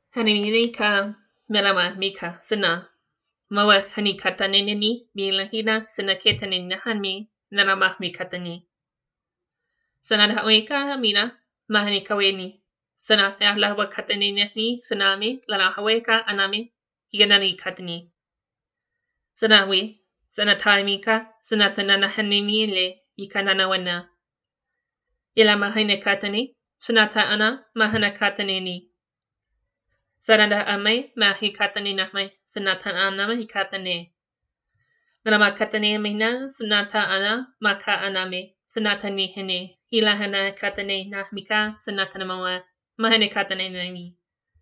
Hanini ka melama mika sana. Mawa hani katanini milahina sana ketanin na hanmi narama mikatani. Sana haweka mina mahani kaweni. Sana lawa katanini ni sanami lana haweka anami higanani katani. Sana we sana taimika sana tanana hanimi le ikanana wana. Ila mahane katani sana ta ana mahana katanini. Saranda ame mahi katani nahme sanatan anama hikatane. Narama katane mina sanata ana maka aname sanatani hene hilahana katane nahmika sanatanamawa mahane katane nami.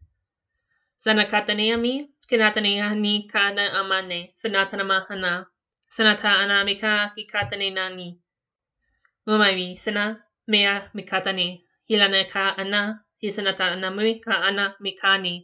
Sana katane ami kinatane hani kana amane sanatanamahana sanata anamika hikatane nani. Mumami sana mea mikatane hilana ka ana hisanata anamwe ka ana mikani.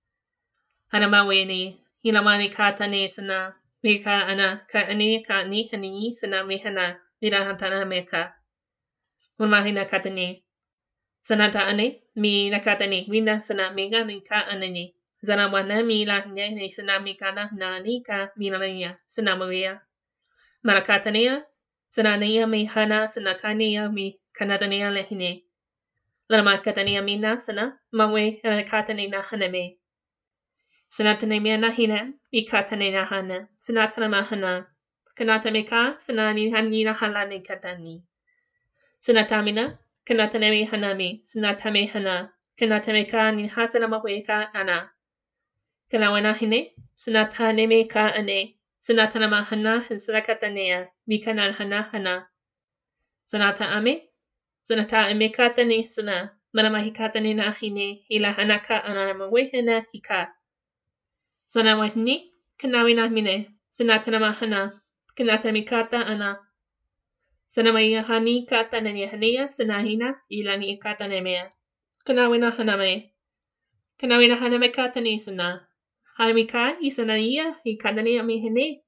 Hanamaweni, hilamani katane sana, meka ana, ka ane ka ni hani sana mehana, mirahantana meka. Hunmahina katane. Sanata ane, mi nakatane, mina sana mega ni ka anane. Zana wana mi la ne sana mikana na ni ka minalania, sana maria. Marakatanea, sana nea mi hana sana kanea mi kanatanea lehine. Lama katanea mina sana, mawe katane na haname. Sanatane mea hina, ikatane na hana, sanatana mahana, kanatameka, sanani hanina halane katani. Sanatamina, kanatane me hanami, sanatame hana, kanatameka ni hasana maweka ana. Kanawana hine, sanatane me ka ane, sanatana mahana, sanakatanea, mikanan hana. Sanata ame, sanata amekatane sana, manamahikatane na hine, ila hanaka anamawehena hika. Sanawahini, kanawina mine, sanatanamahana, kanatamikata ana. Sanamayahani kata nanyahania, sanahina, ilani kata nemea. Kanawina haname. Kanawina haname kata ni sana. Hanamika, isanania, ikadania mihene.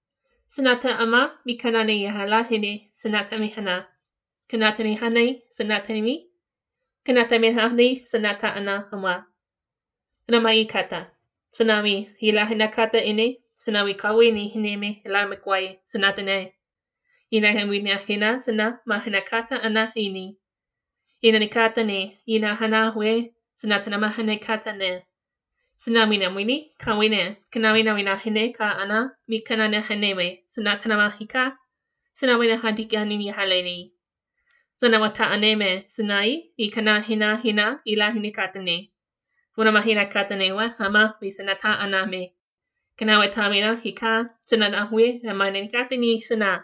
Sanata ama, mikanane yahala hene, sanata mihana. Kanatani hane, sanatani mi. Kanatamihani, sanata ana ama. Kanamai kata. Sanami hilahina kata ine, sanawi kaweni hineme hilamakwai sanatane. Ina hemwina hina sana mahina kata ana hini. Ina nikata ne, ina hana we, sanatana mahane kata ne. Sanamina mwini, kawine, kanawina wina hine ka ana, mikanana hanewe, sanatana mahika, sanawina hadika nini haleni. Sanawata aneme, sanai, ikana hina, ila hinikata ne. Mahina katanewa hama wisanata aname. Kanawatamina hika sanadahwe amanikatani sana.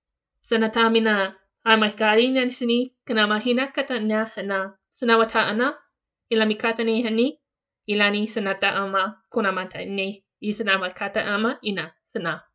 Sanatamina amakarina nisini kanamahina katana hana. Sanawata ana ilamikatani hani ilani sanata ama kunamata ne isanamakata ama ina sana.